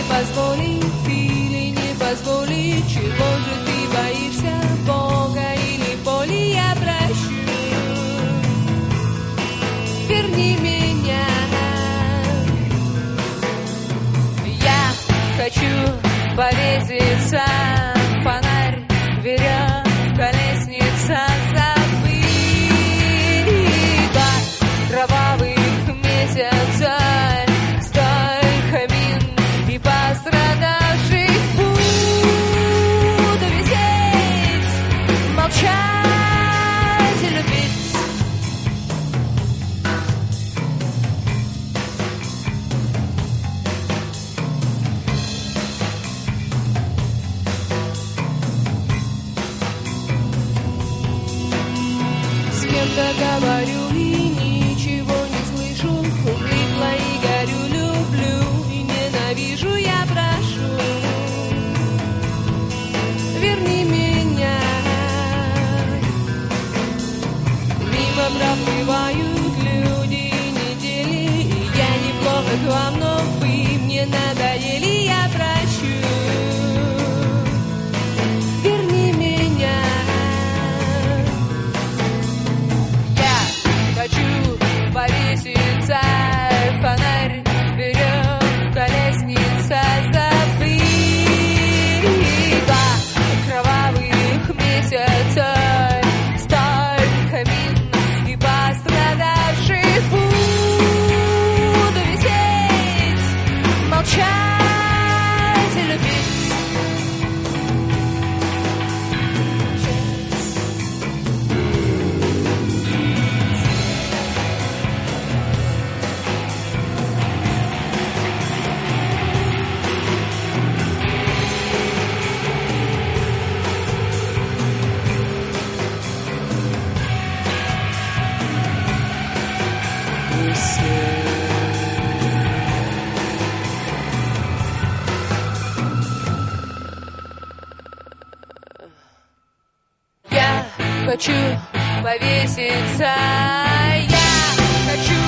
позволит или не позволит, чего же ты боишься, Бога или боли, я прощу. Верни меня. Я хочу повеситься, фонарь, веревка, лестница, забыла кровавых месяцев. Пострадавших буду висеть, молчать и любить. С кем-то говорю и ничего не слышу, влипла и горю, люблю и ненавижу, я прошу. Верни меня. Мимо проплывают люди и недели, и я неплохо к вам, но вы мне надоели, я прощу. Верни меня. Я хочу повеситься, фонарь, веревка, лестница, забыла кровавых месяцев, сталь, камин и пострадавших буду висеть, молчать и любить. Я хочу повеситься, я хочу